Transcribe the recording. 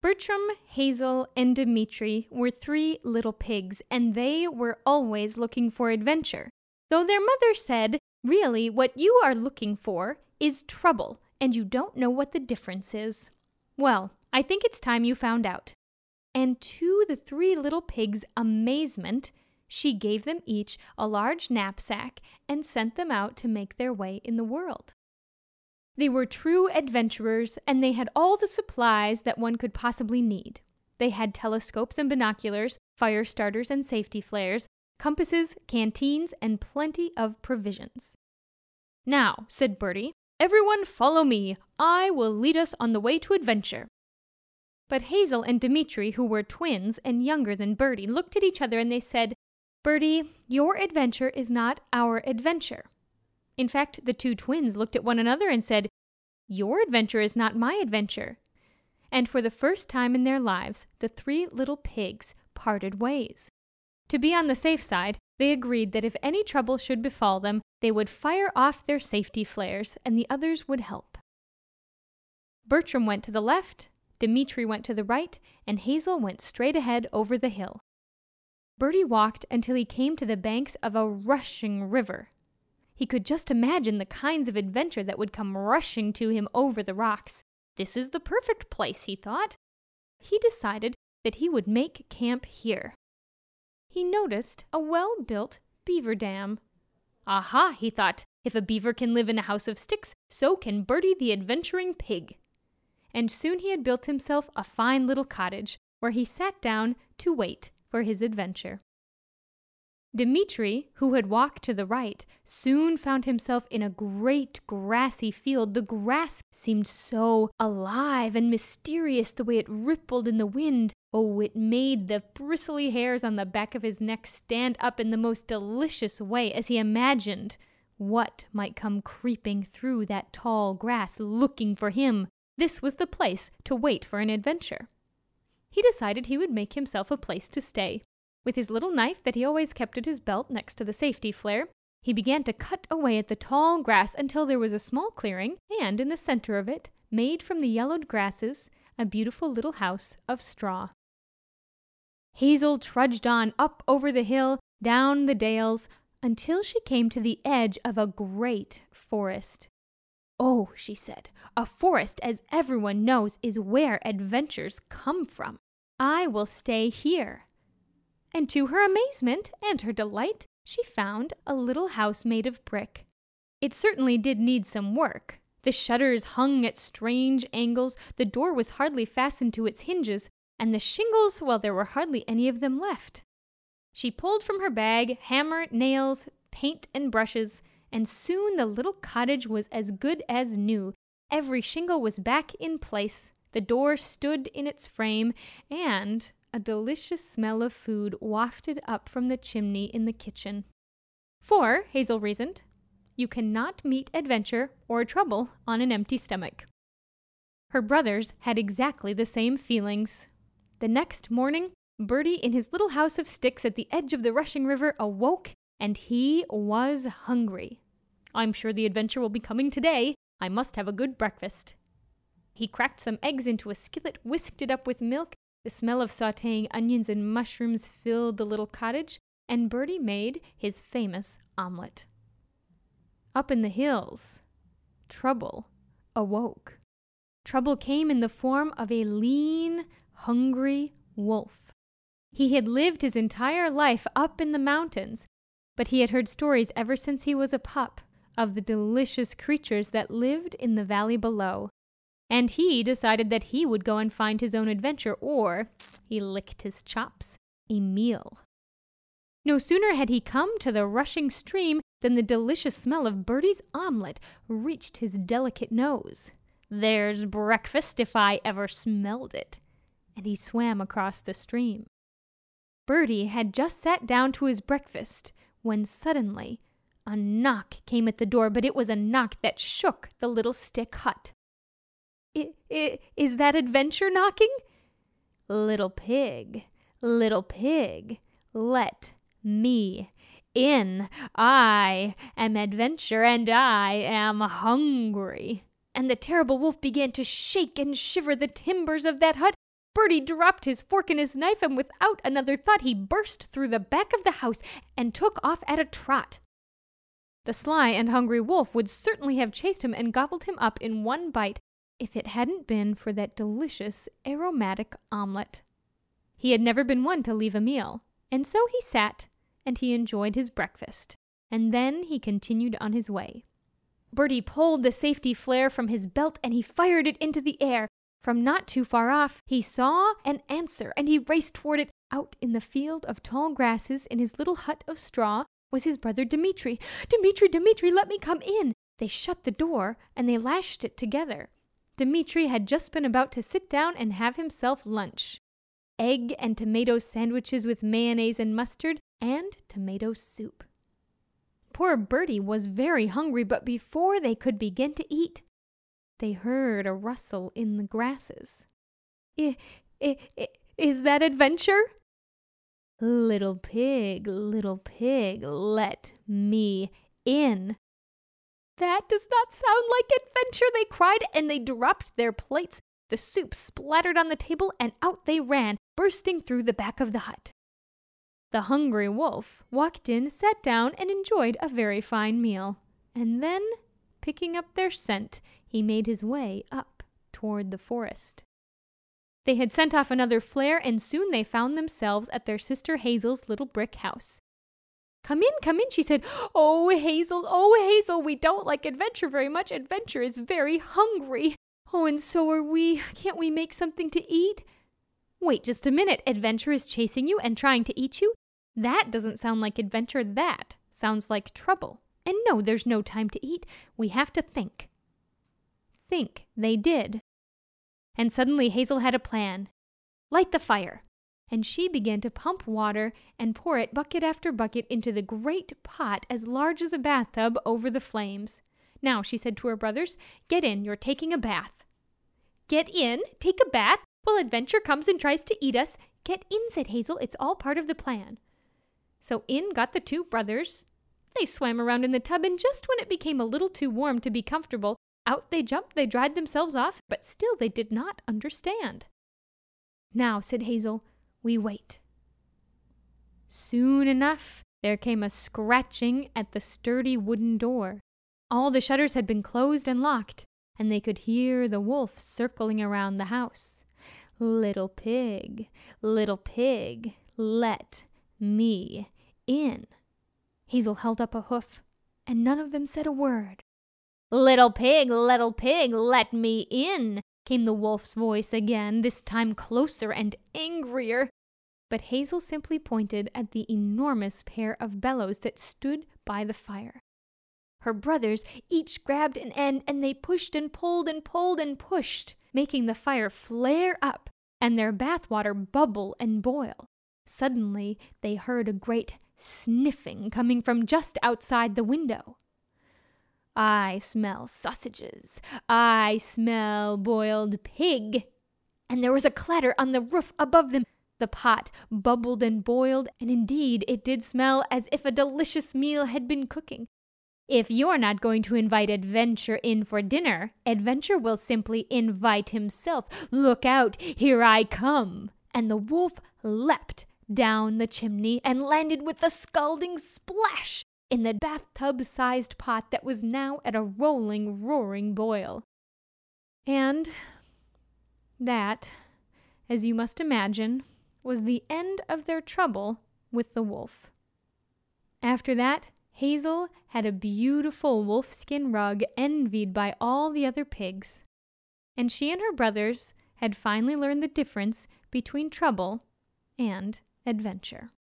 Bertram, Hazel, and Dimitri were three little pigs, and they were always looking for adventure. Though their mother said, really, what you are looking for is trouble, and you don't know what the difference is. Well, I think it's time you found out. And to the three little pigs' amazement, she gave them each a large knapsack and sent them out to make their way in the world. They were true adventurers, and they had all the supplies that one could possibly need. They had telescopes and binoculars, fire starters and safety flares, compasses, canteens, and plenty of provisions. "Now," said Bertie, "everyone follow me. I will lead us on the way to adventure." But Hazel and Dimitri, who were twins and younger than Bertie, looked at each other and they said, "Bertie, your adventure is not our adventure." In fact, the two twins looked at one another and said, "Your adventure is not my adventure." And for the first time in their lives, the three little pigs parted ways. To be on the safe side, they agreed that if any trouble should befall them, they would fire off their safety flares and the others would help. Bertram went to the left, Dimitri went to the right, and Hazel went straight ahead over the hill. Bertie walked until he came to the banks of a rushing river. He could just imagine the kinds of adventure that would come rushing to him over the rocks. This is the perfect place, he thought. He decided that he would make camp here. He noticed a well-built beaver dam. Aha, he thought, if a beaver can live in a house of sticks, so can Bertie the adventuring pig. And soon he had built himself a fine little cottage, where he sat down to wait for his adventure. Dimitri, who had walked to the right, soon found himself in a great grassy field. The grass seemed so alive and mysterious the way it rippled in the wind. Oh, it made the bristly hairs on the back of his neck stand up in the most delicious way as he imagined what might come creeping through that tall grass looking for him. This was the place to wait for an adventure. He decided he would make himself a place to stay. With his little knife that he always kept at his belt next to the safety flare, he began to cut away at the tall grass until there was a small clearing, and in the center of it, made from the yellowed grasses, a beautiful little house of straw. Hazel trudged on up over the hill, down the dales, until she came to the edge of a great forest. "Oh," she said, "a forest, as everyone knows, is where adventures come from. I will stay here." And to her amazement and her delight, she found a little house made of brick. It certainly did need some work. The shutters hung at strange angles, the door was hardly fastened to its hinges, and the shingles, well, there were hardly any of them left. She pulled from her bag hammer, nails, paint, and brushes, and soon the little cottage was as good as new. Every shingle was back in place, the door stood in its frame, and a delicious smell of food wafted up from the chimney in the kitchen. For, Hazel reasoned, you cannot meet adventure or trouble on an empty stomach. Her brothers had exactly the same feelings. The next morning, Bertie, in his little house of sticks at the edge of the rushing river, awoke, and he was hungry. "I'm sure the adventure will be coming today. I must have a good breakfast." He cracked some eggs into a skillet, whisked it up with milk. The smell of sautéing onions and mushrooms filled the little cottage, and Bertie made his famous omelet. Up in the hills, trouble awoke. Trouble came in the form of a lean, hungry wolf. He had lived his entire life up in the mountains, but he had heard stories ever since he was a pup of the delicious creatures that lived in the valley below. And he decided that he would go and find his own adventure, or, he licked his chops, a meal. No sooner had he come to the rushing stream than the delicious smell of Bertie's omelet reached his delicate nose. "There's breakfast if I ever smelled it." And he swam across the stream. Bertie had just sat down to his breakfast when suddenly a knock came at the door, but it was a knock that shook the little stick hut. Is that adventure knocking?" Little pig, let me in. I am adventure and I am hungry." And the terrible wolf began to shake and shiver the timbers of that hut, Bertie dropped his fork and his knife, and without another thought he burst through the back of the house and took off at a trot. The sly and hungry wolf would certainly have chased him and gobbled him up in one bite if it hadn't been for that delicious aromatic omelet. He had never been one to leave a meal, and so he sat and he enjoyed his breakfast, and then he continued on his way. Bertie pulled the safety flare from his belt and he fired it into the air. From not too far off, he saw an answer, and he raced toward it. Out in the field of tall grasses, in his little hut of straw, was his brother Dmitri. "Dmitri, Dmitri, let me come in!" They shut the door, and they lashed it together. Dmitri had just been about to sit down and have himself lunch. Egg and tomato sandwiches with mayonnaise and mustard, and tomato soup. Poor Bertie was very hungry, but before they could begin to eat, they heard a rustle in the grasses. Is that Adventure?" Little pig, let me in." "That does not sound like Adventure," they cried, and they dropped their plates. The soup splattered on the table, and out they ran, bursting through the back of the hut. The hungry wolf walked in, sat down, and enjoyed a very fine meal. And then, picking up their scent, he made his way up toward the forest. They had sent off another flare, and soon they found themselves at their sister Hazel's little brick house. Come in," she said. Oh, Hazel, we don't like Adventure very much. Adventure is very hungry. Oh, and so are we. Can't we make something to eat?" "Wait just a minute. Adventure is chasing you and trying to eat you? That doesn't sound like Adventure. That sounds like trouble. And no, there's no time to eat. We have to think." Think they did. And suddenly Hazel had a plan. Light the fire. And she began to pump water and pour it bucket after bucket into the great pot as large as a bathtub over the flames. "Now," she said to her brothers, "get in. You're taking a bath." "Get in? Take a bath? Well, Adventure comes and tries to eat us." "Get in," said Hazel. "It's all part of the plan." So in got the two brothers. They swam around in the tub, and just when it became a little too warm to be comfortable, out they jumped. They dried themselves off, but still they did not understand. "Now," said Hazel, "we wait." Soon enough, there came a scratching at the sturdy wooden door. All the shutters had been closed and locked, and they could hear the wolf circling around the house. Little pig, let me in." Hazel held up a hoof, and none of them said a word. Little pig, let me in," came the wolf's voice again, this time closer and angrier. But Hazel simply pointed at the enormous pair of bellows that stood by the fire. Her brothers each grabbed an end, and they pushed and pulled and pulled and pushed, making the fire flare up and their bathwater bubble and boil. Suddenly, they heard a great sniffing coming from just outside the window. "I smell sausages. I smell boiled pig." And there was a clatter on the roof above them. The pot bubbled and boiled, and indeed it did smell as if a delicious meal had been cooking. "If you're not going to invite Adventure in for dinner, Adventure will simply invite himself. Look out, here I come." And the wolf leapt down the chimney and landed with a scalding splash in the bathtub-sized pot that was now at a rolling, roaring boil. And that, as you must imagine, was the end of their trouble with the wolf. After that, Hazel had a beautiful wolfskin rug envied by all the other pigs, and she and her brothers had finally learned the difference between trouble and adventure.